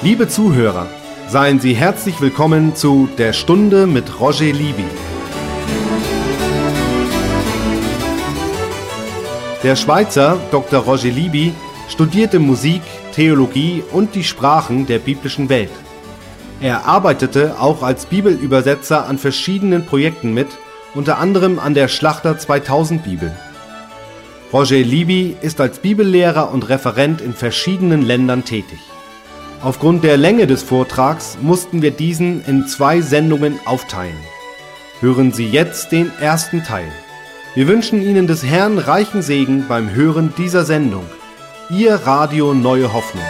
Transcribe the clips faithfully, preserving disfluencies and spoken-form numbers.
Liebe Zuhörer, seien Sie herzlich willkommen zu Der Stunde mit Roger Libby. Der Schweizer Doktor Roger Libby studierte Musik, Theologie und die Sprachen der biblischen Welt. Er arbeitete auch als Bibelübersetzer an verschiedenen Projekten mit, unter anderem an der Schlachter zweitausend Bibel. Roger Libby ist als Bibellehrer und Referent in verschiedenen Ländern tätig. Aufgrund der Länge des Vortrags mussten wir diesen in zwei Sendungen aufteilen. Hören Sie jetzt den ersten Teil. Wir wünschen Ihnen des Herrn reichen Segen beim Hören dieser Sendung. Ihr Radio Neue Hoffnung.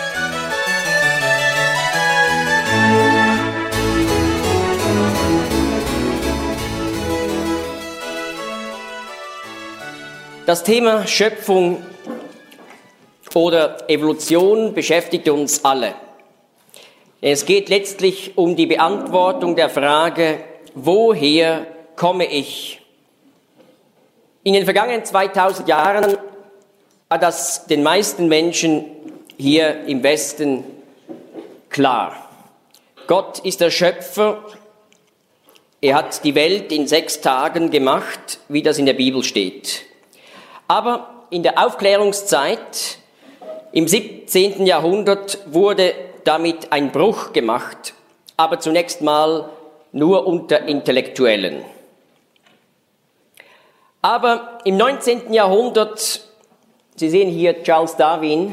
Das Thema Schöpfung oder Evolution beschäftigt uns alle. Es geht letztlich um die Beantwortung der Frage, woher komme ich? In den vergangenen zweitausend Jahren war das den meisten Menschen hier im Westen klar. Gott ist der Schöpfer. Er hat die Welt in sechs Tagen gemacht, wie das in der Bibel steht. Aber in der Aufklärungszeit, im siebzehnten Jahrhundert, wurde damit ein Bruch gemacht, aber zunächst mal nur unter Intellektuellen. Aber im neunzehnten Jahrhundert, Sie sehen hier Charles Darwin,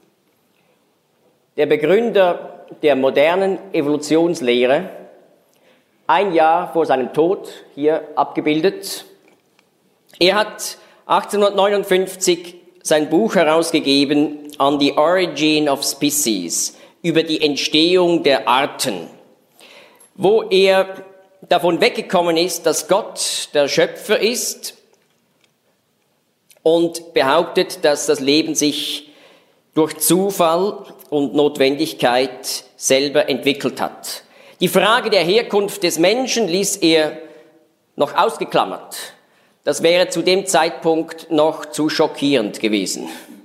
der Begründer der modernen Evolutionslehre, ein Jahr vor seinem Tod, hier abgebildet. Er hat achtzehnhundertneunundfünfzig sein Buch herausgegeben, On the Origin of Species, über die Entstehung der Arten, wo er davon weggekommen ist, dass Gott der Schöpfer ist und behauptet, dass das Leben sich durch Zufall und Notwendigkeit selber entwickelt hat. Die Frage der Herkunft des Menschen ließ er noch ausgeklammert. Das wäre zu dem Zeitpunkt noch zu schockierend gewesen.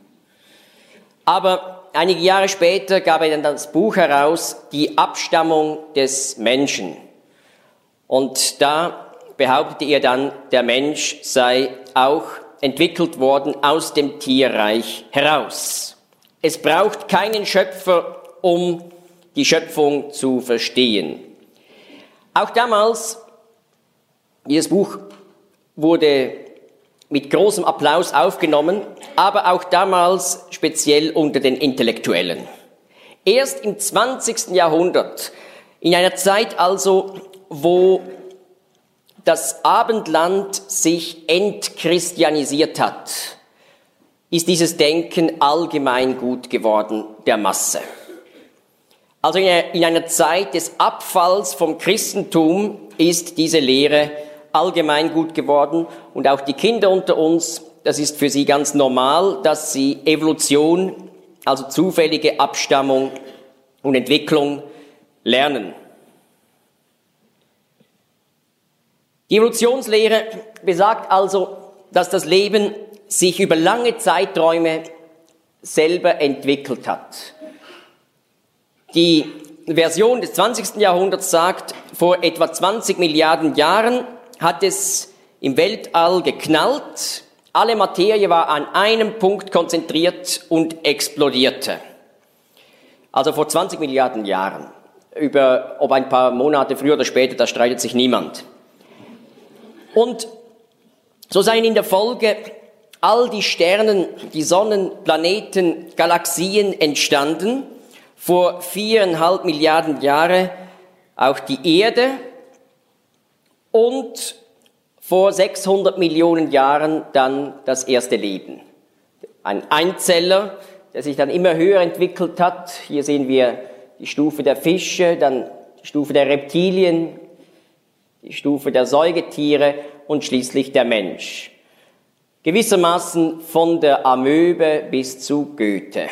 Aber einige Jahre später gab er dann das Buch heraus, Die Abstammung des Menschen. Und da behauptete er dann, der Mensch sei auch entwickelt worden aus dem Tierreich heraus. Es braucht keinen Schöpfer, um die Schöpfung zu verstehen. Auch damals, dieses Buch wurde mit großem Applaus aufgenommen, aber auch damals speziell unter den Intellektuellen. Erst im zwanzigsten Jahrhundert, in einer Zeit also, wo das Abendland sich entchristianisiert hat, ist dieses Denken allgemein gut geworden der Masse. Also in einer Zeit des Abfalls vom Christentum ist diese Lehre allgemein gut geworden und auch die Kinder unter uns, das ist für sie ganz normal, dass sie Evolution, also zufällige Abstammung und Entwicklung lernen. Die Evolutionslehre besagt also, dass das Leben sich über lange Zeiträume selber entwickelt hat. Die Version des zwanzigsten Jahrhunderts sagt, vor etwa zwanzig Milliarden Jahren hat es im Weltall geknallt, alle Materie war an einem Punkt konzentriert und explodierte. Also vor zwanzig Milliarden Jahren. Über, ob ein paar Monate früher oder später, da streitet sich niemand. Und so seien in der Folge all die Sternen, die Sonnen, Planeten, Galaxien entstanden, vor viereinhalb Milliarden Jahren auch die Erde, und vor sechshundert Millionen Jahren dann das erste Leben. Ein Einzeller, der sich dann immer höher entwickelt hat. Hier sehen wir die Stufe der Fische, dann die Stufe der Reptilien, die Stufe der Säugetiere und schließlich der Mensch. Gewissermaßen von der Amöbe bis zu Goethe.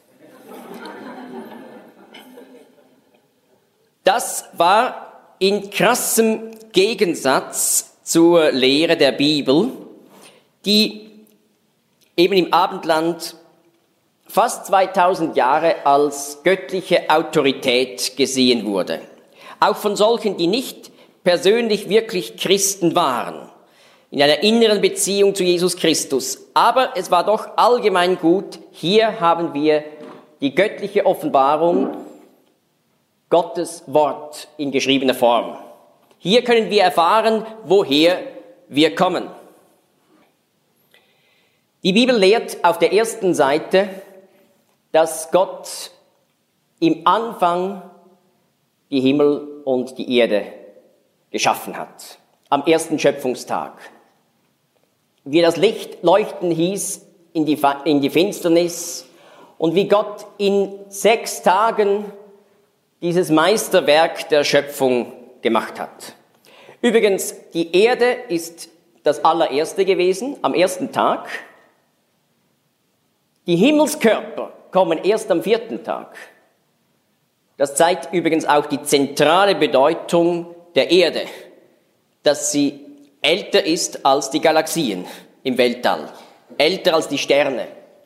Das war in krassem Gegensatz zur Lehre der Bibel, die eben im Abendland fast zweitausend Jahre als göttliche Autorität gesehen wurde. Auch von solchen, die nicht persönlich wirklich Christen waren, in einer inneren Beziehung zu Jesus Christus. Aber es war doch allgemein gut, hier haben wir die göttliche Offenbarung, Gottes Wort in geschriebener Form. Hier können wir erfahren, woher wir kommen. Die Bibel lehrt auf der ersten Seite, dass Gott im Anfang die Himmel und die Erde geschaffen hat, am ersten Schöpfungstag. Wie das Licht leuchten hieß in die, in die Finsternis und wie Gott in sechs Tagen dieses Meisterwerk der Schöpfung gemacht hat. Übrigens, die Erde ist das allererste gewesen, am ersten Tag. Die Himmelskörper kommen erst am vierten Tag. Das zeigt übrigens auch die zentrale Bedeutung der Erde, dass sie älter ist als die Galaxien im Weltall, älter als die Sterne.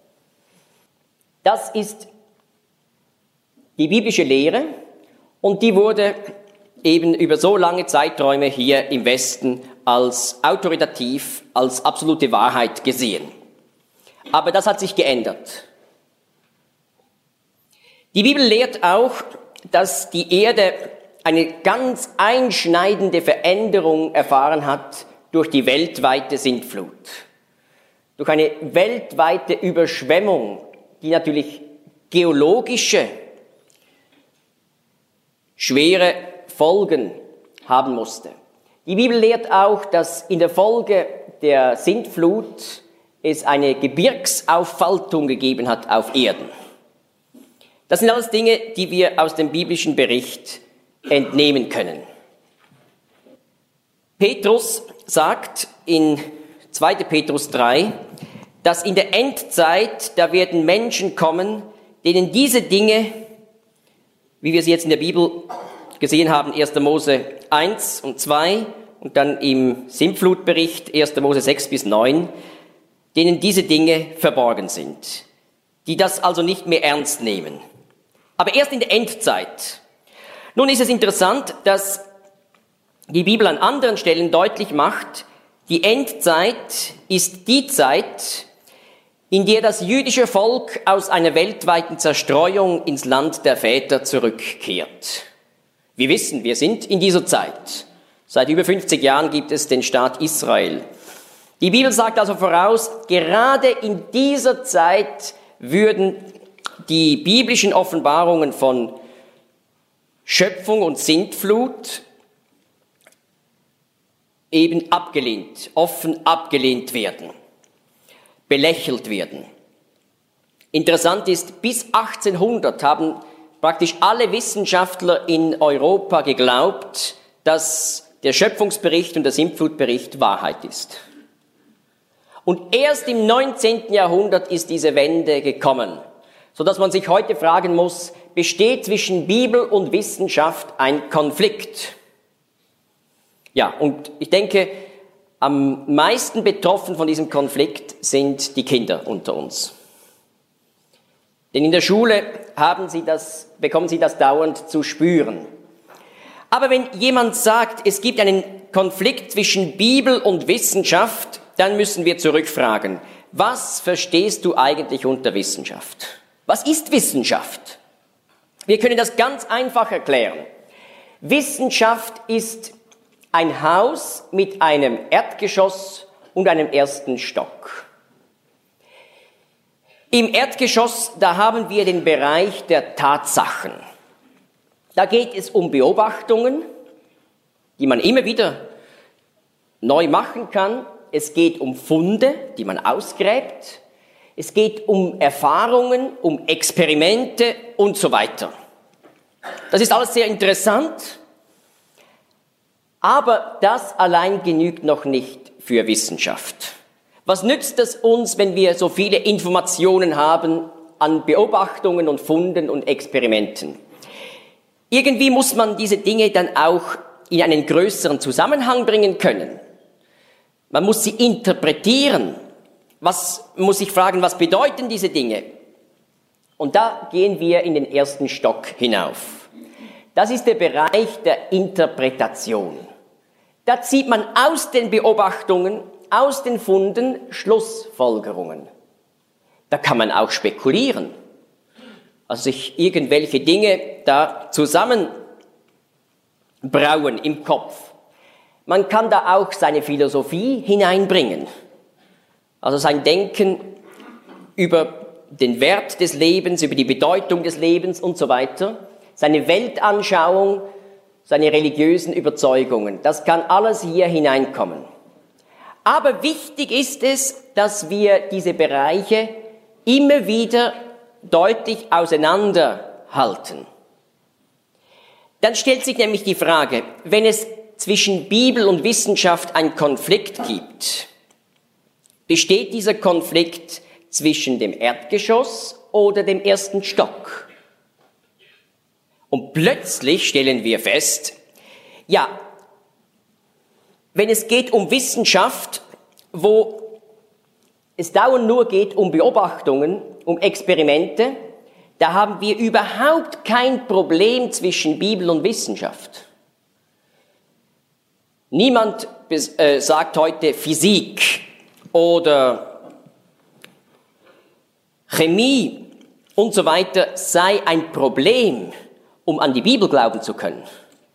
Das ist die biblische Lehre und die wurde eben über so lange Zeiträume hier im Westen als autoritativ, als absolute Wahrheit gesehen. Aber das hat sich geändert. Die Bibel lehrt auch, dass die Erde eine ganz einschneidende Veränderung erfahren hat durch die weltweite Sintflut. Durch eine weltweite Überschwemmung, die natürlich geologische, schwere Folgen haben musste. Die Bibel lehrt auch, dass in der Folge der Sintflut es eine Gebirgsauffaltung gegeben hat auf Erden. Das sind alles Dinge, die wir aus dem biblischen Bericht entnehmen können. Petrus sagt in zweiter Petrus drei, dass in der Endzeit, da werden Menschen kommen, denen diese Dinge, wie wir sie jetzt in der Bibel gesehen haben, erster Mose eins und zwei und dann im Sintflutbericht erster Mose sechs bis neun, denen diese Dinge verborgen sind, die das also nicht mehr ernst nehmen. Aber erst in der Endzeit. Nun ist es interessant, dass die Bibel an anderen Stellen deutlich macht, die Endzeit ist die Zeit, in der das jüdische Volk aus einer weltweiten Zerstreuung ins Land der Väter zurückkehrt. Wir wissen, wir sind in dieser Zeit. Seit über fünfzig Jahren gibt es den Staat Israel. Die Bibel sagt also voraus, gerade in dieser Zeit würden die biblischen Offenbarungen von Schöpfung und Sintflut eben abgelehnt, offen abgelehnt werden, belächelt werden. Interessant ist, bis achtzehnhundert haben praktisch alle Wissenschaftler in Europa geglaubt, dass der Schöpfungsbericht und der Sintflutbericht Wahrheit ist. Und erst im neunzehnten Jahrhundert ist diese Wende gekommen, sodass man sich heute fragen muss, besteht zwischen Bibel und Wissenschaft ein Konflikt? Ja, und ich denke, am meisten betroffen von diesem Konflikt sind die Kinder unter uns. Denn in der Schule haben sie das, bekommen sie das dauernd zu spüren. Aber wenn jemand sagt, es gibt einen Konflikt zwischen Bibel und Wissenschaft, dann müssen wir zurückfragen, was verstehst du eigentlich unter Wissenschaft? Was ist Wissenschaft? Wir können das ganz einfach erklären. Wissenschaft ist ein Haus mit einem Erdgeschoss und einem ersten Stock. Im Erdgeschoss, da haben wir den Bereich der Tatsachen. Da geht es um Beobachtungen, die man immer wieder neu machen kann. Es geht um Funde, die man ausgräbt. Es geht um Erfahrungen, um Experimente und so weiter. Das ist alles sehr interessant, aber das allein genügt noch nicht für Wissenschaft. Was nützt es uns, wenn wir so viele Informationen haben an Beobachtungen und Funden und Experimenten? Irgendwie muss man diese Dinge dann auch in einen größeren Zusammenhang bringen können. Man muss sie interpretieren. Was muss ich fragen, was bedeuten diese Dinge? Und da gehen wir in den ersten Stock hinauf. Das ist der Bereich der Interpretation. Da zieht man aus den Beobachtungen, aus den Funden Schlussfolgerungen. Da kann man auch spekulieren, also sich irgendwelche Dinge da zusammenbrauen im Kopf. Man kann da auch seine Philosophie hineinbringen, also sein Denken über den Wert des Lebens, über die Bedeutung des Lebens und so weiter, seine Weltanschauung, seine religiösen Überzeugungen. Das kann alles hier hineinkommen. Aber wichtig ist es, dass wir diese Bereiche immer wieder deutlich auseinanderhalten. Dann stellt sich nämlich die Frage, wenn es zwischen Bibel und Wissenschaft einen Konflikt gibt, besteht dieser Konflikt zwischen dem Erdgeschoss oder dem ersten Stock? Und plötzlich stellen wir fest, ja, wenn es geht um Wissenschaft, wo es dauernd nur geht um Beobachtungen, um Experimente, da haben wir überhaupt kein Problem zwischen Bibel und Wissenschaft. Niemand äh, sagt heute Physik oder Chemie und so weiter sei ein Problem, um an die Bibel glauben zu können.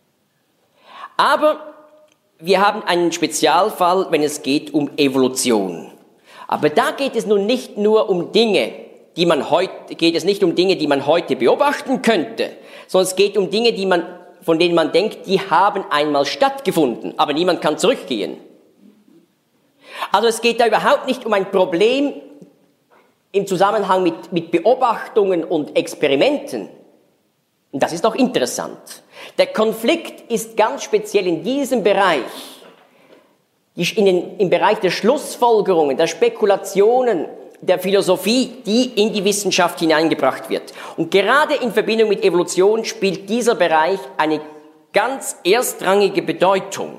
Aber wir haben einen Spezialfall, wenn es geht um Evolution. Aber da geht es nun nicht nur um Dinge, die man heute, geht es nicht um Dinge, die man heute beobachten könnte, sondern es geht um Dinge, die man, von denen man denkt, die haben einmal stattgefunden, aber niemand kann zurückgehen. Also es geht da überhaupt nicht um ein Problem im Zusammenhang mit, mit Beobachtungen und Experimenten. Und das ist doch interessant. Der Konflikt ist ganz speziell in diesem Bereich, in den, im Bereich der Schlussfolgerungen, der Spekulationen, der Philosophie, die in die Wissenschaft hineingebracht wird. Und gerade in Verbindung mit Evolution spielt dieser Bereich eine ganz erstrangige Bedeutung.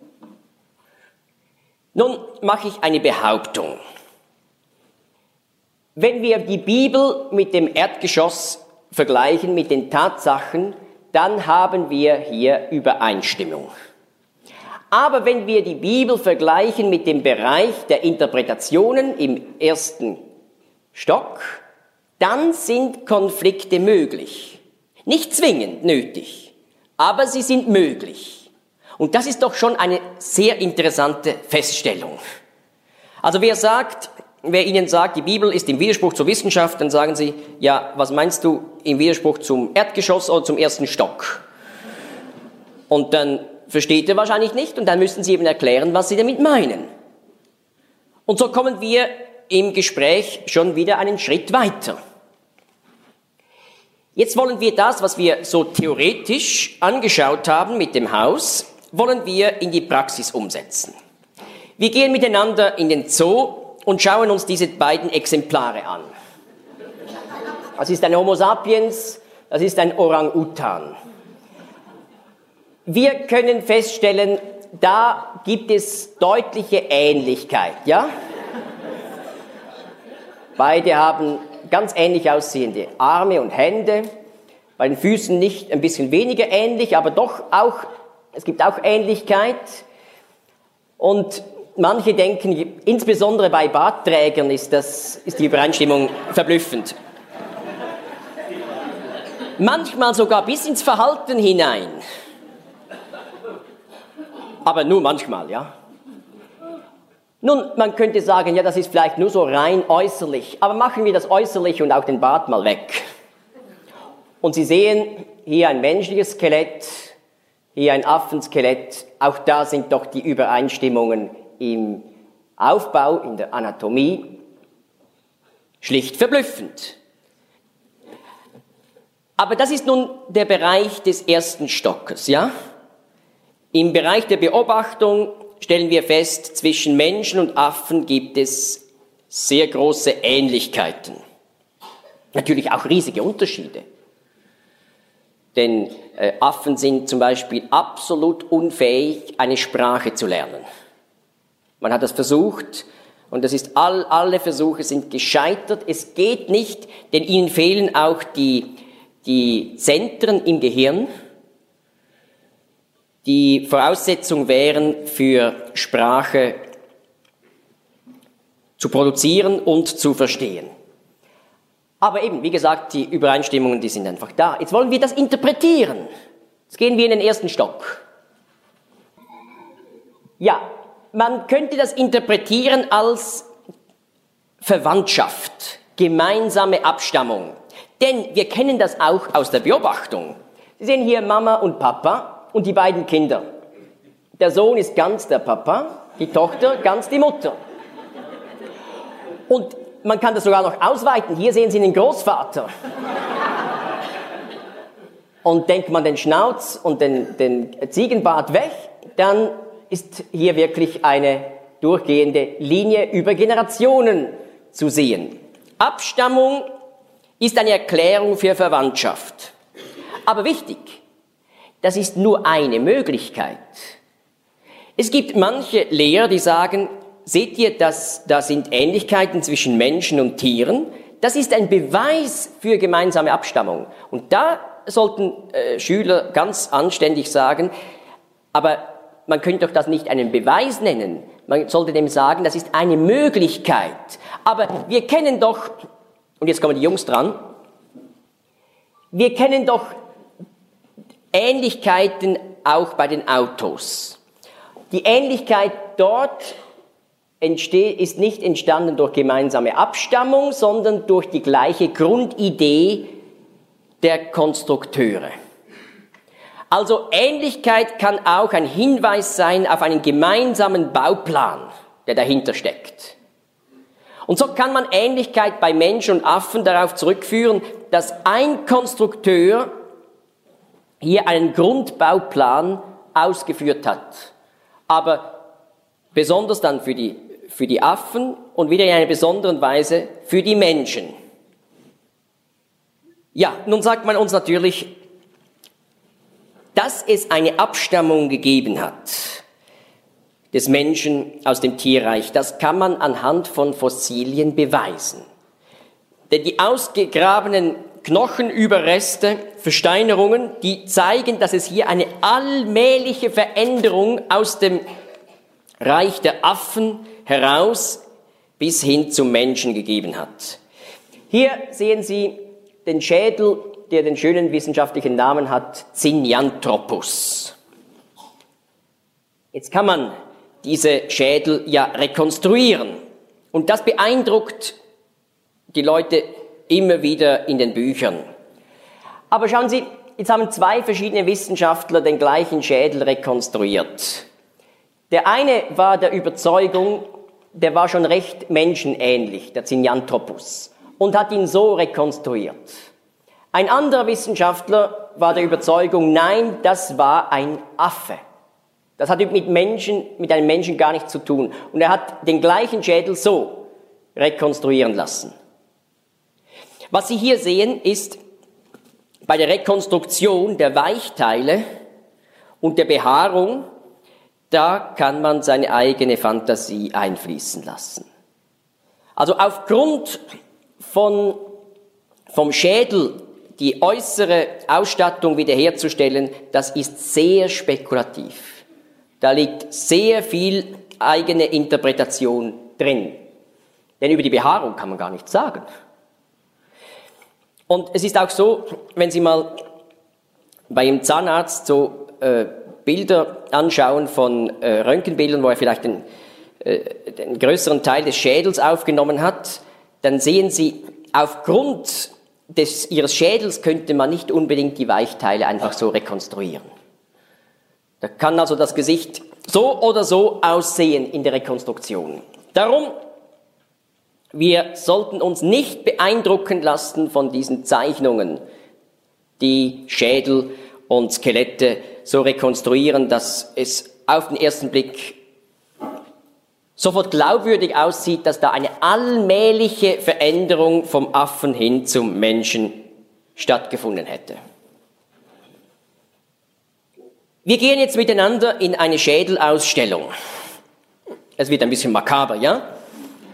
Nun mache ich eine Behauptung. Wenn wir die Bibel mit dem Erdgeschoss vergleichen, mit den Tatsachen, dann haben wir hier Übereinstimmung. Aber wenn wir die Bibel vergleichen mit dem Bereich der Interpretationen im ersten Stock, dann sind Konflikte möglich. Nicht zwingend nötig, aber sie sind möglich. Und das ist doch schon eine sehr interessante Feststellung. Also wer sagt, wer Ihnen sagt, die Bibel ist im Widerspruch zur Wissenschaft, dann sagen Sie, ja, was meinst du im Widerspruch zum Erdgeschoss oder zum ersten Stock? Und dann versteht er wahrscheinlich nicht und dann müssen Sie eben erklären, was Sie damit meinen. Und so kommen wir im Gespräch schon wieder einen Schritt weiter. Jetzt wollen wir das, was wir so theoretisch angeschaut haben mit dem Haus, wollen wir in die Praxis umsetzen. Wir gehen miteinander in den Zoo und schauen uns diese beiden Exemplare an. Das ist ein Homo sapiens, das ist ein Orang-Utan. Wir können feststellen, da gibt es deutliche Ähnlichkeit, ja? Beide haben ganz ähnlich aussehende Arme und Hände, bei den Füßen nicht, ein bisschen weniger ähnlich, aber doch auch, es gibt auch Ähnlichkeit. Und manche denken, insbesondere bei Bartträgern ist, das, ist die Übereinstimmung verblüffend. Manchmal sogar bis ins Verhalten hinein. Aber nur manchmal, ja. Nun, man könnte sagen, ja, das ist vielleicht nur so rein äußerlich. Aber machen wir das Äußerliche und auch den Bart mal weg. Und Sie sehen hier ein menschliches Skelett, hier ein Affenskelett. Auch da sind doch die Übereinstimmungen im Aufbau, in der Anatomie, schlicht verblüffend. Aber das ist nun der Bereich des ersten Stockes, ja? Im Bereich der Beobachtung stellen wir fest, zwischen Menschen und Affen gibt es sehr große Ähnlichkeiten. Natürlich auch riesige Unterschiede. Denn äh, Affen sind zum Beispiel absolut unfähig, eine Sprache zu lernen. Man hat das versucht Und das ist all, alle Versuche sind gescheitert. Es geht nicht, denn ihnen fehlen auch die, die Zentren im Gehirn, die Voraussetzung wären, für Sprache zu produzieren und zu verstehen. Aber eben, wie gesagt, die Übereinstimmungen, die sind einfach da. Jetzt wollen wir das interpretieren. Jetzt gehen wir in den ersten Stock. Ja, man könnte das interpretieren als Verwandtschaft, gemeinsame Abstammung. Denn wir kennen das auch aus der Beobachtung. Sie sehen hier Mama und Papa und die beiden Kinder. Der Sohn ist ganz der Papa, die Tochter ganz die Mutter. Und man kann das sogar noch ausweiten. Hier sehen Sie den Großvater. Und denkt man den Schnauz und den, den Ziegenbart weg, dann ist hier wirklich eine durchgehende Linie über Generationen zu sehen. Abstammung ist eine Erklärung für Verwandtschaft. Aber wichtig, das ist nur eine Möglichkeit. Es gibt manche Lehrer, die sagen, seht ihr, dass da sind Ähnlichkeiten zwischen Menschen und Tieren? Das ist ein Beweis für gemeinsame Abstammung. Und da sollten äh, Schüler ganz anständig sagen, aber man könnte doch das nicht einen Beweis nennen. Man sollte dem sagen, das ist eine Möglichkeit. Aber wir kennen doch, und jetzt kommen die Jungs dran, wir kennen doch Ähnlichkeiten auch bei den Autos. Die Ähnlichkeit dort entsteht, ist nicht entstanden durch gemeinsame Abstammung, sondern durch die gleiche Grundidee der Konstrukteure. Also Ähnlichkeit kann auch ein Hinweis sein auf einen gemeinsamen Bauplan, der dahinter steckt. Und so kann man Ähnlichkeit bei Mensch und Affen darauf zurückführen, dass ein Konstrukteur hier einen Grundbauplan ausgeführt hat. Aber besonders dann für die, für die Affen und wieder in einer besonderen Weise für die Menschen. Ja, nun sagt man uns natürlich, dass es eine Abstammung gegeben hat des Menschen aus dem Tierreich, das kann man anhand von Fossilien beweisen. Denn die ausgegrabenen Knochenüberreste, Versteinerungen, die zeigen, dass es hier eine allmähliche Veränderung aus dem Reich der Affen heraus bis hin zum Menschen gegeben hat. Hier sehen Sie den Schädel, der den schönen wissenschaftlichen Namen hat, Zinjanthropus. Jetzt kann man diese Schädel ja rekonstruieren. Und das beeindruckt die Leute immer wieder in den Büchern. Aber schauen Sie, jetzt haben zwei verschiedene Wissenschaftler den gleichen Schädel rekonstruiert. Der eine war der Überzeugung, der war schon recht menschenähnlich, der Zinjanthropus, und hat ihn so rekonstruiert. Ein anderer Wissenschaftler war der Überzeugung, nein, das war ein Affe. Das hat mit Menschen, mit einem Menschen gar nichts zu tun. Und er hat den gleichen Schädel so rekonstruieren lassen. Was Sie hier sehen, ist bei der Rekonstruktion der Weichteile und der Behaarung, da kann man seine eigene Fantasie einfließen lassen. Also aufgrund von, vom Schädel die äußere Ausstattung wiederherzustellen, das ist sehr spekulativ. Da liegt sehr viel eigene Interpretation drin. Denn über die Behaarung kann man gar nichts sagen. Und es ist auch so, wenn Sie mal bei einem Zahnarzt so äh, Bilder anschauen von äh, Röntgenbildern, wo er vielleicht den, äh, den größeren Teil des Schädels aufgenommen hat, dann sehen Sie, aufgrund des, Ihres Schädels könnte man nicht unbedingt die Weichteile einfach so rekonstruieren. Da kann also das Gesicht so oder so aussehen in der Rekonstruktion. Darum, wir sollten uns nicht beeindrucken lassen von diesen Zeichnungen, die Schädel und Skelette so rekonstruieren, dass es auf den ersten Blick sofort glaubwürdig aussieht, dass da eine allmähliche Veränderung vom Affen hin zum Menschen stattgefunden hätte. Wir gehen jetzt miteinander in eine Schädelausstellung. Es wird ein bisschen makaber, ja?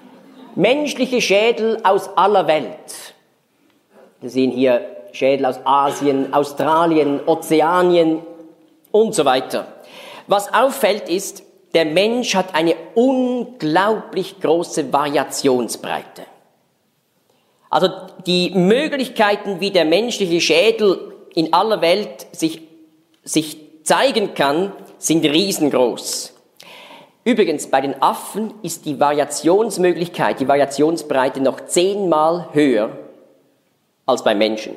menschliche Schädel aus aller Welt. Wir sehen hier Schädel aus Asien, Australien, Ozeanien und so weiter. Was auffällt ist, der Mensch hat eine unglaublich große Variationsbreite. Also die Möglichkeiten, wie der menschliche Schädel in aller Welt sich, sich zeigen kann, sind riesengroß. Übrigens, bei den Affen ist die Variationsmöglichkeit, die Variationsbreite noch zehnmal höher als bei Menschen.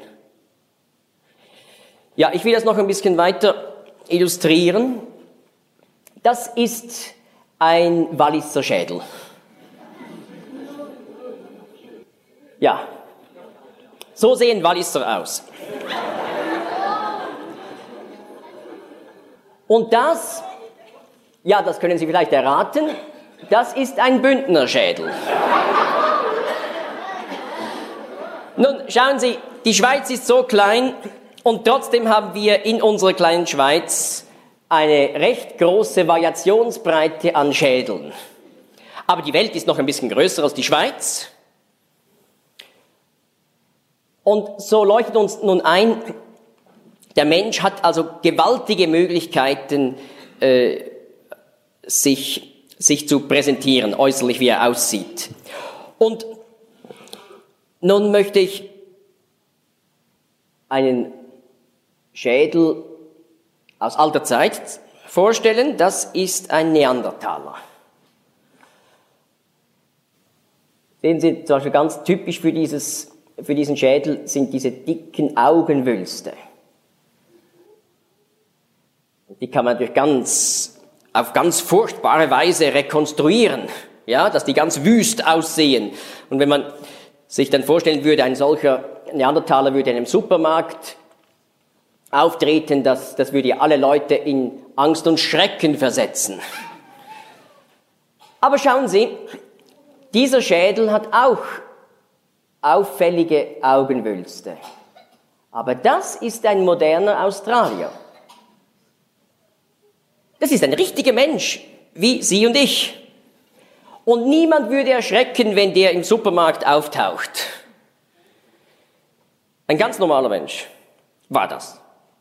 Ja, ich will das noch ein bisschen weiter illustrieren. Das ist ein Walliser Schädel. Ja, so sehen Walliser aus. Und das, ja, das können Sie vielleicht erraten, das ist ein Bündnerschädel. Nun, schauen Sie, die Schweiz ist so klein und trotzdem haben wir in unserer kleinen Schweiz eine recht große Variationsbreite an Schädeln. Aber die Welt ist noch ein bisschen größer als die Schweiz. Und so leuchtet uns nun ein, der Mensch hat also gewaltige Möglichkeiten, äh, sich, sich zu präsentieren, äußerlich wie er aussieht. Und nun möchte ich einen Schädel aus alter Zeit vorstellen. Das ist ein Neandertaler. Sehen Sie, zum Beispiel ganz typisch für, dieses, für diesen Schädel sind diese dicken Augenwülste. Die kann man natürlich ganz, auf ganz furchtbare Weise rekonstruieren, ja, dass die ganz wüst aussehen. Und wenn man sich dann vorstellen würde, ein solcher Neandertaler würde in einem Supermarkt auftreten, das, das würde alle Leute in Angst und Schrecken versetzen. Aber schauen Sie, dieser Schädel hat auch auffällige Augenwülste. Aber das ist ein moderner Australier. Das ist ein richtiger Mensch, wie Sie und ich. Und niemand würde erschrecken, wenn der im Supermarkt auftaucht. Ein ganz normaler Mensch war das.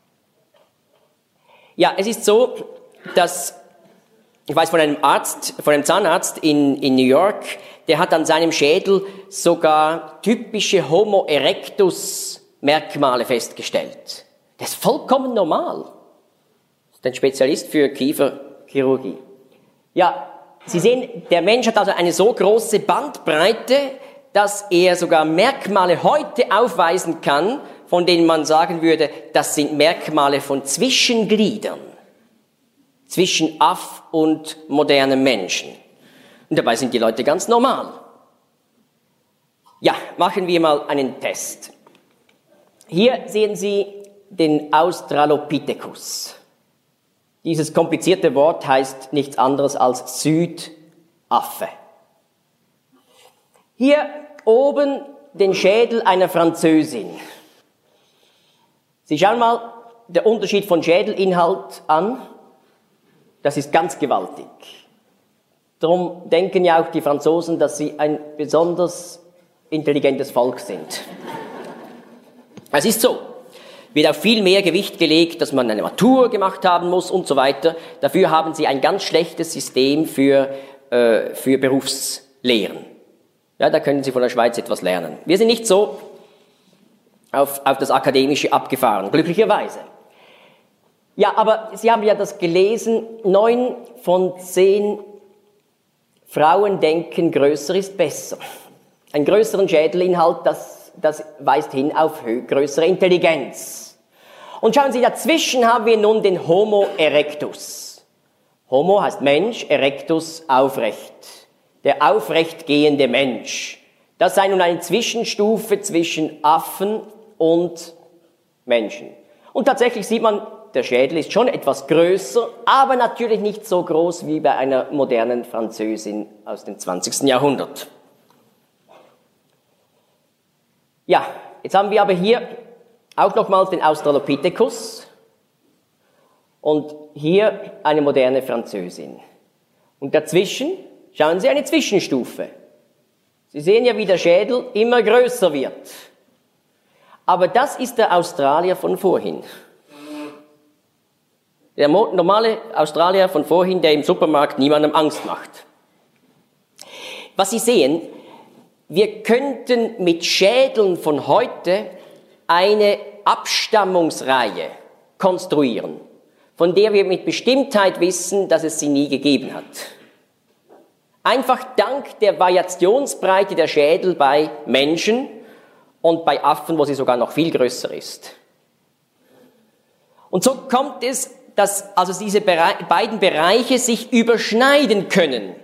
Ja, es ist so, dass, ich weiß von einem Arzt, von einem Zahnarzt in, in New York, der hat an seinem Schädel sogar typische Homo erectus Merkmale festgestellt. Das ist vollkommen normal. Das ist ein Spezialist für Kieferchirurgie. Ja, Sie sehen, der Mensch hat also eine so große Bandbreite, dass er sogar Merkmale heute aufweisen kann, von denen man sagen würde, das sind Merkmale von Zwischengliedern, zwischen Aff und modernem Menschen. Und dabei sind die Leute ganz normal. Ja, machen wir mal einen Test. Hier sehen Sie den Australopithecus. Dieses komplizierte Wort heißt nichts anderes als Südaffe. Hier oben den Schädel einer Französin. Sie schauen mal den Unterschied von Schädelinhalt an. Das ist ganz gewaltig. Darum denken ja auch die Franzosen, dass sie ein besonders intelligentes Volk sind. Es ist so. Wird auf viel mehr Gewicht gelegt, dass man eine Matur gemacht haben muss und so weiter. Dafür haben sie ein ganz schlechtes System für, äh, für Berufslehren. Ja, da können Sie von der Schweiz etwas lernen. Wir sind nicht so auf, auf das Akademische abgefahren, glücklicherweise. Ja, aber Sie haben ja das gelesen, neun von zehn Frauen denken, größer ist besser. Einen größeren Schädelinhalt, das, das weist hin auf größere Intelligenz. Und schauen Sie, dazwischen haben wir nun den Homo erectus. Homo heißt Mensch, erectus aufrecht. Der aufrecht gehende Mensch. Das sei nun eine Zwischenstufe zwischen Affen und Menschen. Und tatsächlich sieht man, der Schädel ist schon etwas größer, aber natürlich nicht so groß wie bei einer modernen Französin aus dem zwanzigsten Jahrhundert. Ja, jetzt haben wir aber hier auch nochmals den Australopithecus und hier eine moderne Französin. Und dazwischen, schauen Sie, eine Zwischenstufe. Sie sehen ja, wie der Schädel immer größer wird. Aber das ist der Australier von vorhin. Der normale Australier von vorhin, der im Supermarkt niemandem Angst macht. Was Sie sehen, wir könnten mit Schädeln von heute eine Abstammungsreihe konstruieren, von der wir mit Bestimmtheit wissen, dass es sie nie gegeben hat. Einfach dank der Variationsbreite der Schädel bei Menschen und bei Affen, wo sie sogar noch viel größer ist. Und so kommt es, dass also diese Bere- beiden Bereiche sich überschneiden können.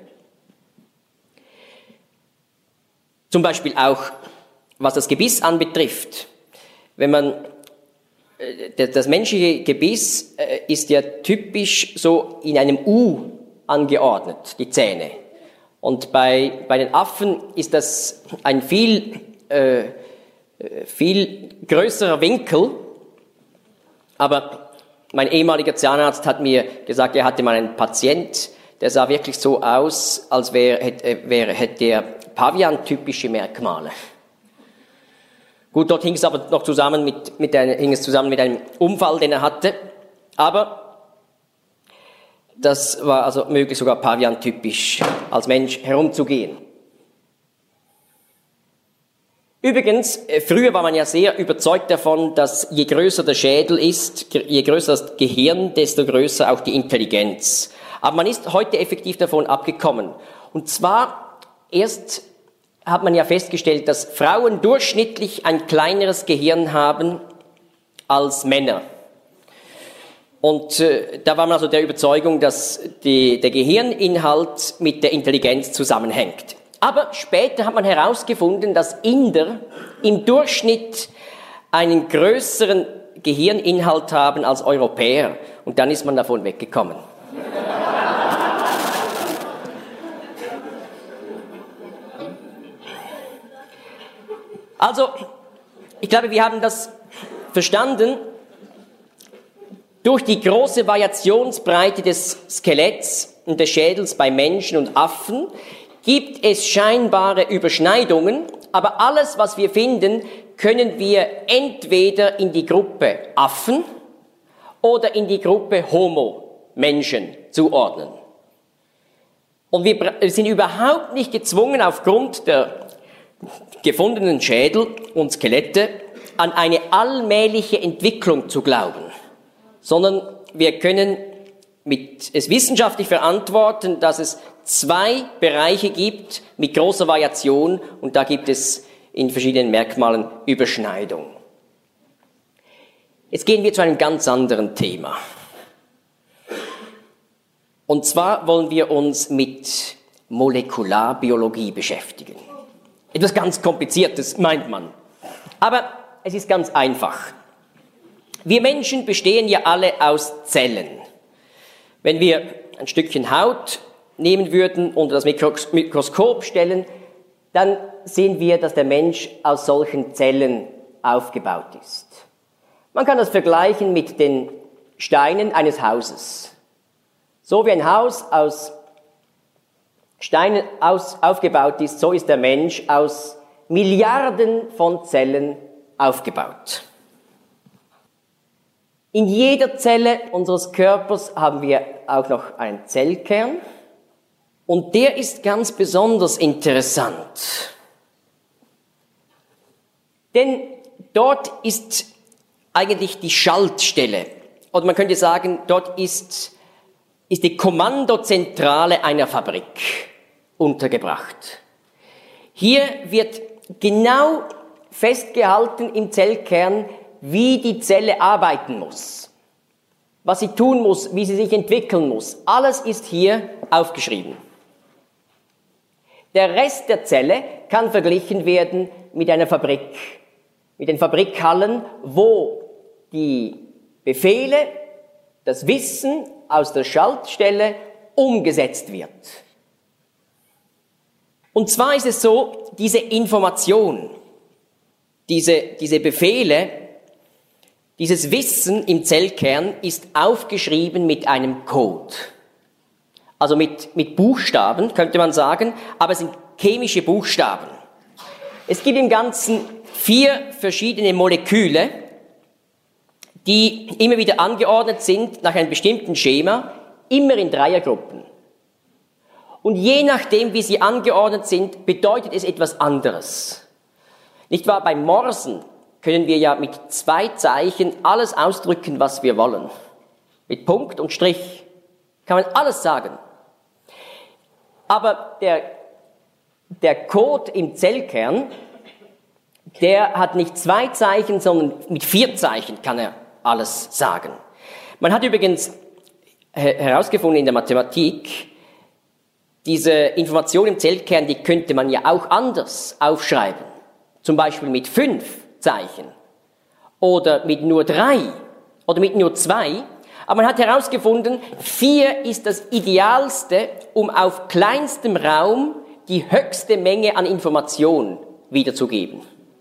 Zum Beispiel auch, was das Gebiss anbetrifft. Wenn man, äh, das menschliche Gebiss äh, ist ja typisch so in einem U angeordnet, die Zähne. Und bei, bei den Affen ist das ein viel, äh, viel größerer Winkel. Aber mein ehemaliger Zahnarzt hat mir gesagt, er hatte mal einen Patient, der sah wirklich so aus, als wäre, hätte, wäre, hätte er Pavian-typische Merkmale. Gut, dort hing es aber noch zusammen mit, mit einem, hing es zusammen mit einem Unfall, den er hatte. Aber das war also möglich, sogar Pavian-typisch als Mensch herumzugehen. Übrigens, früher war man ja sehr überzeugt davon, dass je größer der Schädel ist, je größer das Gehirn, desto größer auch die Intelligenz. Aber man ist heute effektiv davon abgekommen. Und zwar erst hat man ja festgestellt, dass Frauen durchschnittlich ein kleineres Gehirn haben als Männer. Und äh, da war man also der Überzeugung, dass die, der Gehirninhalt mit der Intelligenz zusammenhängt. Aber später hat man herausgefunden, dass Inder im Durchschnitt einen größeren Gehirninhalt haben als Europäer. Und dann ist man davon weggekommen. Also, ich glaube, wir haben das verstanden. Durch die große Variationsbreite des Skeletts und des Schädels bei Menschen und Affen gibt es scheinbare Überschneidungen, aber alles, was wir finden, können wir entweder in die Gruppe Affen oder in die Gruppe Homo, Menschen, zuordnen. Und wir sind überhaupt nicht gezwungen, aufgrund der gefundenen Schädel und Skelette an eine allmähliche Entwicklung zu glauben, sondern wir können mit es wissenschaftlich verantworten, dass es zwei Bereiche gibt mit großer Variation und da gibt es in verschiedenen Merkmalen Überschneidung. Jetzt gehen wir zu einem ganz anderen Thema. Und zwar wollen wir uns mit Molekularbiologie beschäftigen. Etwas ganz Kompliziertes, meint man. Aber es ist ganz einfach. Wir Menschen bestehen ja alle aus Zellen. Wenn wir ein Stückchen Haut nehmen würden, unter das Mikroskop stellen, dann sehen wir, dass der Mensch aus solchen Zellen aufgebaut ist. Man kann das vergleichen mit den Steinen eines Hauses. So wie ein Haus aus Steinen aus, aufgebaut ist, so ist der Mensch aus Milliarden von Zellen aufgebaut. In jeder Zelle unseres Körpers haben wir auch noch einen Zellkern und der ist ganz besonders interessant. Denn dort ist eigentlich die Schaltstelle, oder man könnte sagen, dort ist, ist die Kommandozentrale einer Fabrik untergebracht. Hier wird genau festgehalten im Zellkern, wie die Zelle arbeiten muss, was sie tun muss, wie sie sich entwickeln muss. Alles ist hier aufgeschrieben. Der Rest der Zelle kann verglichen werden mit einer Fabrik, mit den Fabrikhallen, wo die Befehle, das Wissen aus der Schaltstelle umgesetzt wird. Und zwar ist es so, diese Information, diese, diese Befehle, dieses Wissen im Zellkern ist aufgeschrieben mit einem Code. Also mit, mit Buchstaben, könnte man sagen, aber es sind chemische Buchstaben. Es gibt im Ganzen vier verschiedene Moleküle, die immer wieder angeordnet sind nach einem bestimmten Schema, immer in Dreiergruppen. Und je nachdem, wie sie angeordnet sind, bedeutet es etwas anderes. Nicht wahr? Beim Morsen können wir ja mit zwei Zeichen alles ausdrücken, was wir wollen. Mit Punkt und Strich kann man alles sagen. Aber der, der Code im Zellkern, der hat nicht zwei Zeichen, sondern mit vier Zeichen kann er alles sagen. Man hat übrigens herausgefunden in der Mathematik, diese Information im Zellkern, die könnte man ja auch anders aufschreiben. Zum Beispiel mit fünf Zeichen oder mit nur drei oder mit nur zwei. Aber man hat herausgefunden, vier ist das Idealste, um auf kleinstem Raum die höchste Menge an Information wiederzugeben.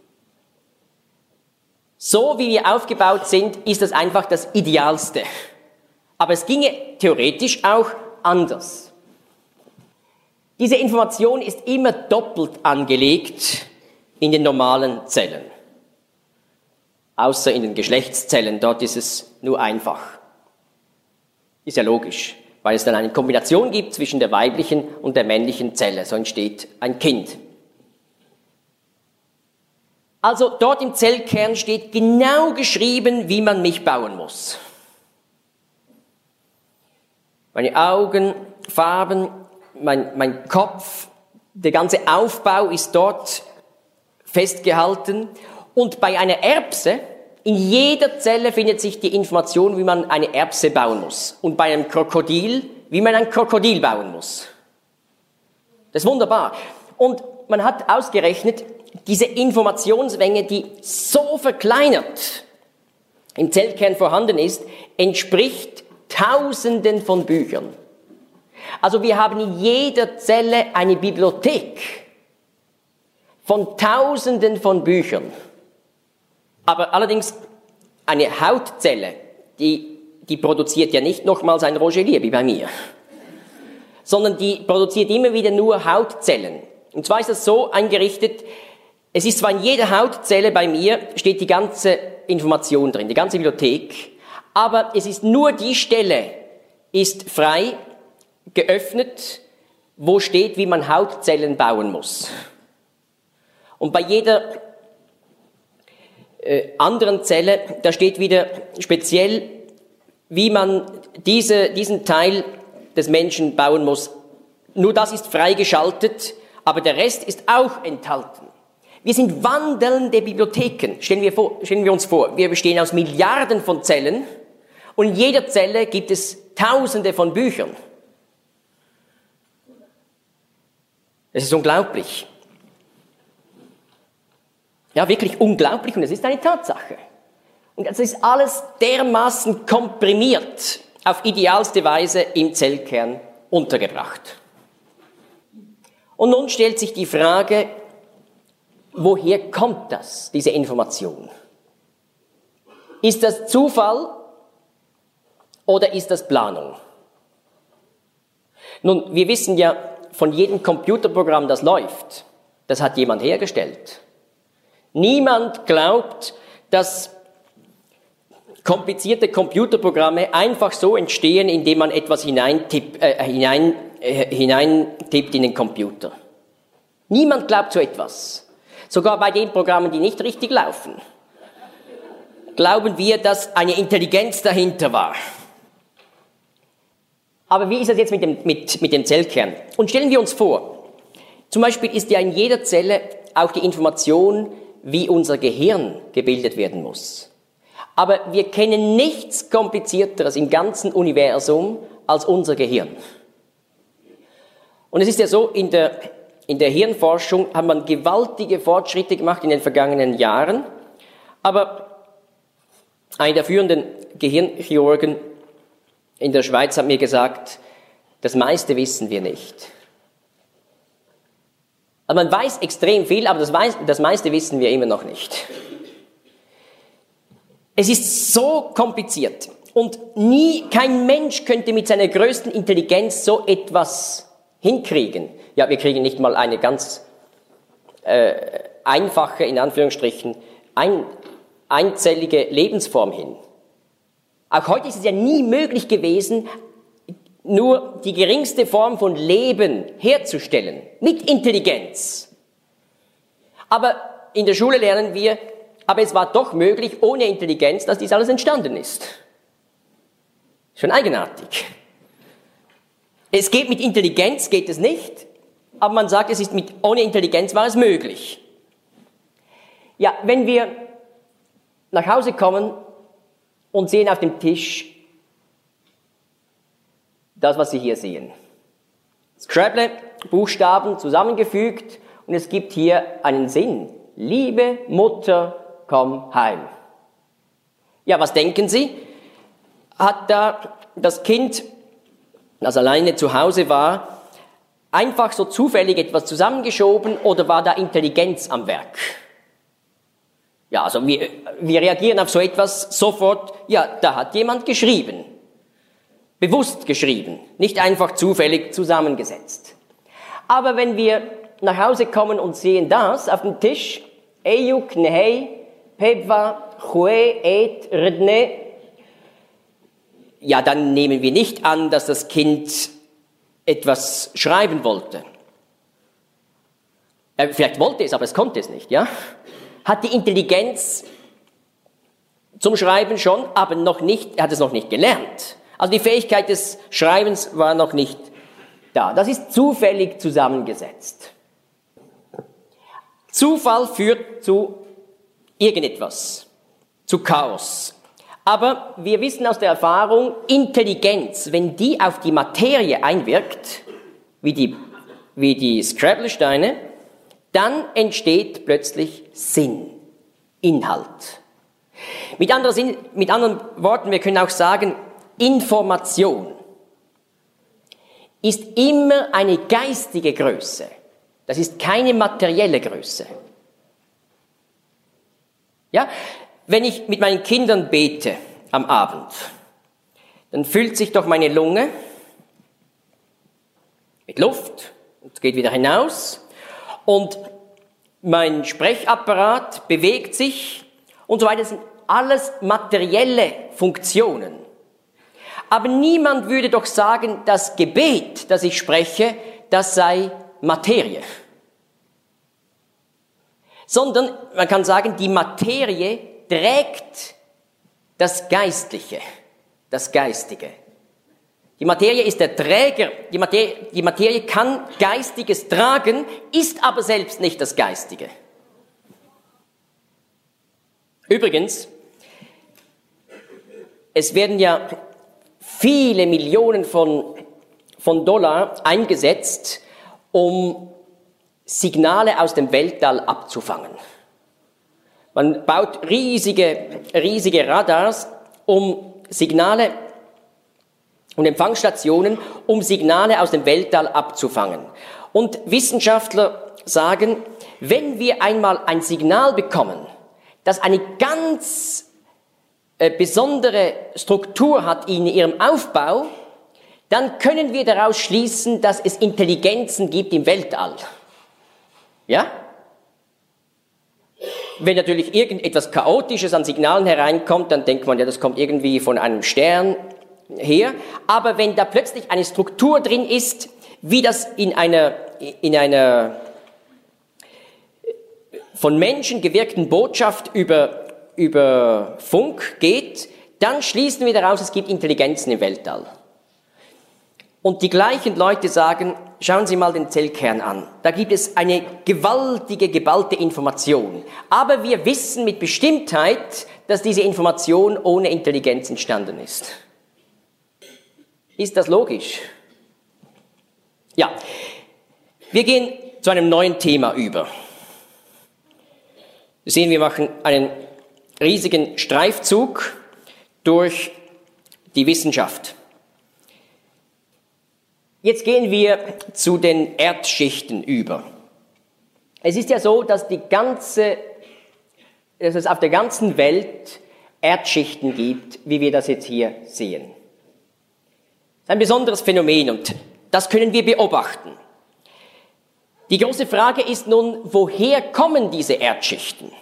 So wie wir aufgebaut sind, ist das einfach das Idealste. Aber es ginge theoretisch auch anders. Diese Information ist immer doppelt angelegt in den normalen Zellen. Außer in den Geschlechtszellen, dort ist es nur einfach. Ist ja logisch, weil es dann eine Kombination gibt zwischen der weiblichen und der männlichen Zelle. So entsteht ein Kind. Also dort im Zellkern steht genau geschrieben, wie man mich bauen muss. Meine Augen, Farben, mein, mein Kopf, der ganze Aufbau ist dort festgehalten. Und bei einer Erbse, in jeder Zelle findet sich die Information, wie man eine Erbse bauen muss. Und bei einem Krokodil, wie man ein Krokodil bauen muss. Das ist wunderbar. Und man hat ausgerechnet, diese Informationsmenge, die so verkleinert im Zellkern vorhanden ist, entspricht Tausenden von Büchern. Also wir haben in jeder Zelle eine Bibliothek von Tausenden von Büchern. Aber allerdings eine Hautzelle, die, die produziert ja nicht nochmals ein Rogelier wie bei mir, sondern die produziert immer wieder nur Hautzellen. Und zwar ist das so eingerichtet, es ist zwar in jeder Hautzelle bei mir, steht die ganze Information drin, die ganze Bibliothek, aber es ist nur die Stelle, ist frei, geöffnet, wo steht, wie man Hautzellen bauen muss. Und bei jeder äh, anderen Zelle, da steht wieder speziell, wie man diese, diesen Teil des Menschen bauen muss. Nur das ist freigeschaltet, aber der Rest ist auch enthalten. Wir sind wandelnde Bibliotheken. Stellen wir, vor, stellen wir uns vor, wir bestehen aus Milliarden von Zellen und in jeder Zelle gibt es Tausende von Büchern. Es ist unglaublich. Ja, wirklich unglaublich und es ist eine Tatsache. Und es ist alles dermaßen komprimiert, auf idealste Weise im Zellkern untergebracht. Und nun stellt sich die Frage, woher kommt das, diese Information? Ist das Zufall oder ist das Planung? Nun, wir wissen ja von jedem Computerprogramm, das läuft, das hat jemand hergestellt. Niemand glaubt, dass komplizierte Computerprogramme einfach so entstehen, indem man etwas hineintippt, äh, hinein, äh, hineintippt in den Computer. Niemand glaubt so etwas. Sogar bei den Programmen, die nicht richtig laufen, glauben wir, dass eine Intelligenz dahinter war. Aber wie ist das jetzt mit dem, mit, mit dem Zellkern? Und stellen wir uns vor, zum Beispiel ist ja in jeder Zelle auch die Information, wie unser Gehirn gebildet werden muss. Aber wir kennen nichts Komplizierteres im ganzen Universum als unser Gehirn. Und es ist ja so, in der, in der Hirnforschung hat man gewaltige Fortschritte gemacht in den vergangenen Jahren. Aber einer der führenden Gehirnchirurgen in der Schweiz hat mir gesagt, das meiste wissen wir nicht. Also man weiß extrem viel, aber das, weiß, das meiste wissen wir immer noch nicht. Es ist so kompliziert und nie, kein Mensch könnte mit seiner größten Intelligenz so etwas hinkriegen. Ja, wir kriegen nicht mal eine ganz, äh, einfache, in Anführungsstrichen, ein, einzellige Lebensform hin. Auch heute ist es ja nie möglich gewesen, nur die geringste Form von Leben herzustellen, mit Intelligenz. Aber in der Schule lernen wir, aber es war doch möglich, ohne Intelligenz, dass dies alles entstanden ist. Schon eigenartig. Es geht mit Intelligenz, geht es nicht, aber man sagt, es ist mit, ohne Intelligenz war es möglich. Ja, wenn wir nach Hause kommen und sehen auf dem Tisch das, was Sie hier sehen. Scrabble, Buchstaben zusammengefügt und es gibt hier einen Sinn. Liebe Mutter, komm heim. Ja, was denken Sie? Hat da das Kind, das alleine zu Hause war, einfach so zufällig etwas zusammengeschoben oder war da Intelligenz am Werk? Ja, also wir, wir reagieren auf so etwas sofort, ja, da hat jemand geschrieben. Bewusst geschrieben, nicht einfach zufällig zusammengesetzt. Aber wenn wir nach Hause kommen und sehen das auf dem Tisch, Eyuk Nehei, Pebwa, Chue, Et, Redne, ja, dann nehmen wir nicht an, dass das Kind etwas schreiben wollte. Äh, vielleicht wollte es, aber es konnte es nicht, ja? Hat die Intelligenz zum Schreiben schon, aber noch nicht, er hat es noch nicht gelernt. Also die Fähigkeit des Schreibens war noch nicht da. Das ist zufällig zusammengesetzt. Zufall führt zu irgendetwas, zu Chaos. Aber wir wissen aus der Erfahrung, Intelligenz, wenn die auf die Materie einwirkt, wie die, wie die Scrabble-Steine, dann entsteht plötzlich Sinn, Inhalt. Mit anderen, Sinn, mit anderen Worten, wir können auch sagen, Information ist immer eine geistige Größe. Das ist keine materielle Größe. Ja? Wenn ich mit meinen Kindern bete am Abend, dann füllt sich doch meine Lunge mit Luft und geht wieder hinaus und mein Sprechapparat bewegt sich und so weiter. Das sind alles materielle Funktionen. Aber niemand würde doch sagen, das Gebet, das ich spreche, das sei Materie. Sondern man kann sagen, die Materie trägt das Geistliche, das Geistige. Die Materie ist der Träger, die Materie, die Materie kann Geistiges tragen, ist aber selbst nicht das Geistige. Übrigens, es werden ja viele Millionen von, von Dollar eingesetzt, um Signale aus dem Weltall abzufangen. Man baut riesige, riesige Radars, um Signale und Empfangsstationen, um Signale aus dem Weltall abzufangen. Und Wissenschaftler sagen, wenn wir einmal ein Signal bekommen, das eine ganz äh, besondere Struktur hat in ihrem Aufbau, dann können wir daraus schließen, dass es Intelligenzen gibt im Weltall. Ja? Wenn natürlich irgendetwas Chaotisches an Signalen hereinkommt, dann denkt man, ja, das kommt irgendwie von einem Stern her. Aber wenn da plötzlich eine Struktur drin ist, wie das in einer, in einer von Menschen gewirkten Botschaft über, über Funk geht, dann schließen wir daraus, es gibt Intelligenzen im Weltall. Und die gleichen Leute sagen, schauen Sie mal den Zellkern an. Da gibt es eine gewaltige, geballte Information. Aber wir wissen mit Bestimmtheit, dass diese Information ohne Intelligenz entstanden ist. Ist das logisch? Ja. Wir gehen zu einem neuen Thema über. Wir sehen, wir machen einen riesigen Streifzug durch die Wissenschaft. Jetzt gehen wir zu den Erdschichten über. Es ist ja so, dass die ganze, dass es auf der ganzen Welt Erdschichten gibt, wie wir das jetzt hier sehen. Das ist ein besonderes Phänomen und das können wir beobachten. Die große Frage ist nun, woher kommen diese Erdschichten?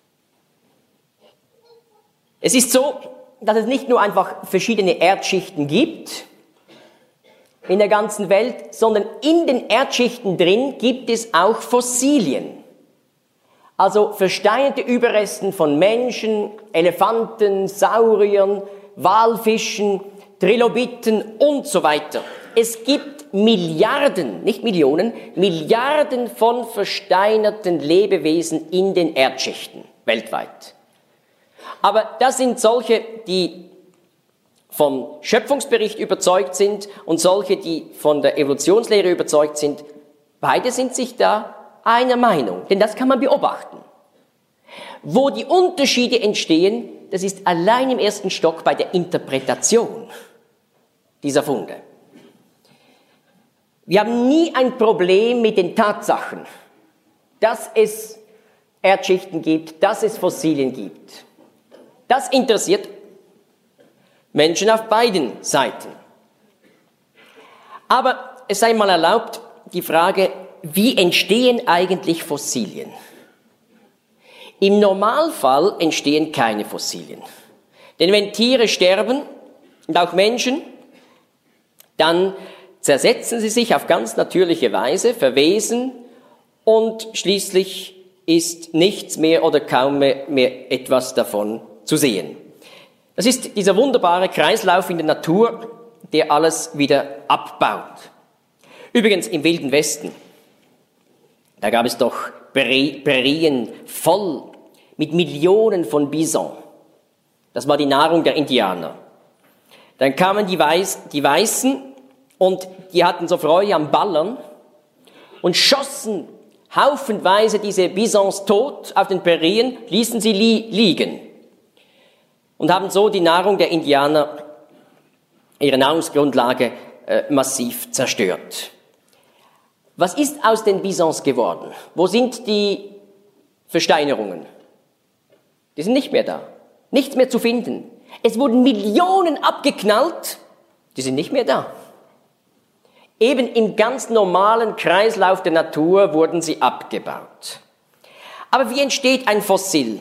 Es ist so, dass es nicht nur einfach verschiedene Erdschichten gibt in der ganzen Welt, sondern in den Erdschichten drin gibt es auch Fossilien. Also versteinerte Überreste von Menschen, Elefanten, Sauriern, Walfischen, Trilobiten und so weiter. Es gibt Milliarden, nicht Millionen, Milliarden von versteinerten Lebewesen in den Erdschichten weltweit. Aber das sind solche, die vom Schöpfungsbericht überzeugt sind und solche, die von der Evolutionslehre überzeugt sind. Beide sind sich da einer Meinung, denn das kann man beobachten. Wo die Unterschiede entstehen, das ist allein im ersten Stock bei der Interpretation dieser Funde. Wir haben nie ein Problem mit den Tatsachen, dass es Erdschichten gibt, dass es Fossilien gibt. Das interessiert Menschen auf beiden Seiten. Aber es sei mal erlaubt, die Frage, wie entstehen eigentlich Fossilien? Im Normalfall entstehen keine Fossilien. Denn wenn Tiere sterben, und auch Menschen, dann zersetzen sie sich auf ganz natürliche Weise, verwesen und schließlich ist nichts mehr oder kaum mehr, mehr etwas davon zu sehen. Das ist dieser wunderbare Kreislauf in der Natur, der alles wieder abbaut. Übrigens im Wilden Westen, da gab es doch Prärien voll mit Millionen von Bison. Das war die Nahrung der Indianer. Dann kamen die, Weiß, die Weißen und die hatten so Freude am Ballern und schossen haufenweise diese Bisons tot auf den Prärien, ließen sie li- liegen und haben so die Nahrung der Indianer, ihre Nahrungsgrundlage, äh, massiv zerstört. Was ist aus den Bisons geworden? Wo sind die Versteinerungen? Die sind nicht mehr da. Nichts mehr zu finden. Es wurden Millionen abgeknallt, die sind nicht mehr da. Eben im ganz normalen Kreislauf der Natur wurden sie abgebaut. Aber wie entsteht ein Fossil?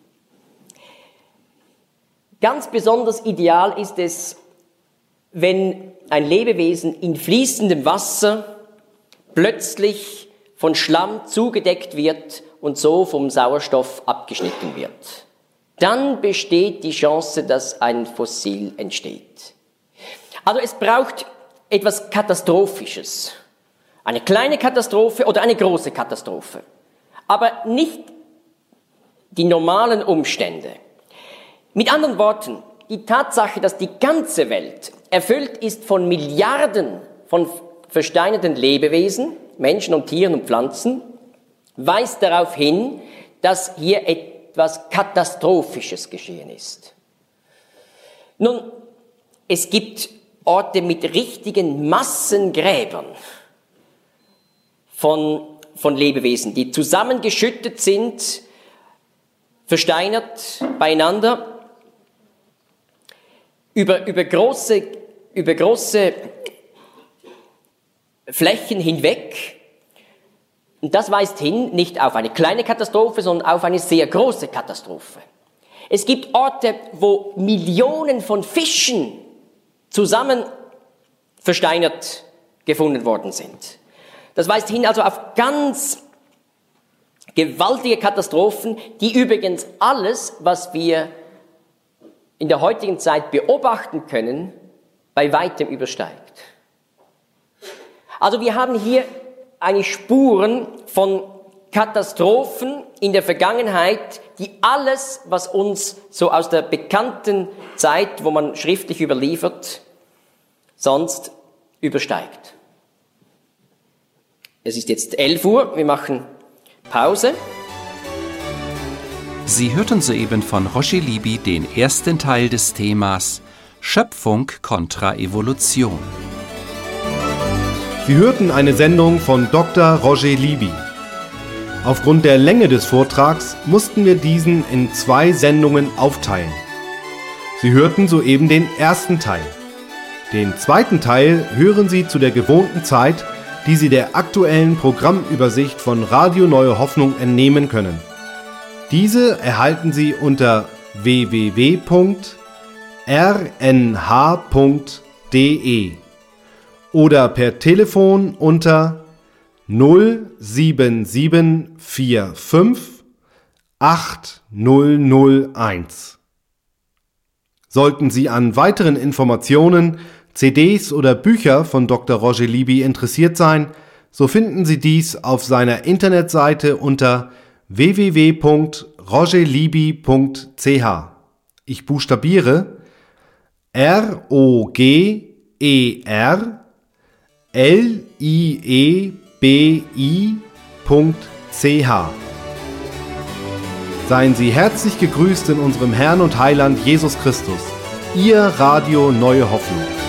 Ganz besonders ideal ist es, wenn ein Lebewesen in fließendem Wasser plötzlich von Schlamm zugedeckt wird und so vom Sauerstoff abgeschnitten wird. Dann besteht die Chance, dass ein Fossil entsteht. Also es braucht etwas Katastrophisches. Eine kleine Katastrophe oder eine große Katastrophe. Aber nicht die normalen Umstände. Mit anderen Worten, die Tatsache, dass die ganze Welt erfüllt ist von Milliarden von versteinerten Lebewesen, Menschen und Tieren und Pflanzen, weist darauf hin, dass hier etwas Katastrophisches geschehen ist. Nun, es gibt Orte mit richtigen Massengräbern von, von Lebewesen, die zusammengeschüttet sind, versteinert beieinander, über, über, große, über große Flächen hinweg. Und das weist hin nicht auf eine kleine Katastrophe, sondern auf eine sehr große Katastrophe. Es gibt Orte, wo Millionen von Fischen zusammen versteinert gefunden worden sind. Das weist hin also auf ganz gewaltige Katastrophen, die übrigens alles, was wir in der heutigen Zeit beobachten können, bei weitem übersteigt. Also wir haben hier eine Spuren von Katastrophen in der Vergangenheit, die alles, was uns so aus der bekannten Zeit, wo man schriftlich überliefert, sonst übersteigt. Es ist jetzt elf Uhr, wir machen Pause. Sie hörten soeben von Roger Libby den ersten Teil des Themas Schöpfung kontra Evolution. Sie hörten eine Sendung von Doktor Roger Libby. Aufgrund der Länge des Vortrags mussten wir diesen in zwei Sendungen aufteilen. Sie hörten soeben den ersten Teil. Den zweiten Teil hören Sie zu der gewohnten Zeit die Sie der aktuellen Programmübersicht von Radio Neue Hoffnung entnehmen können. Diese erhalten Sie unter w w w punkt r n h punkt d e oder per Telefon unter null sieben sieben vier fünf acht null null eins. Sollten Sie an weiteren Informationen, C Ds oder Bücher von Doktor Roger Libby interessiert sein, so finden Sie dies auf seiner Internetseite unter w w w punkt roger libby punkt c h. Ich buchstabiere R O G E R L I E B I punkt c h. Seien Sie herzlich gegrüßt in unserem Herrn und Heiland Jesus Christus. Ihr Radio Neue Hoffnung.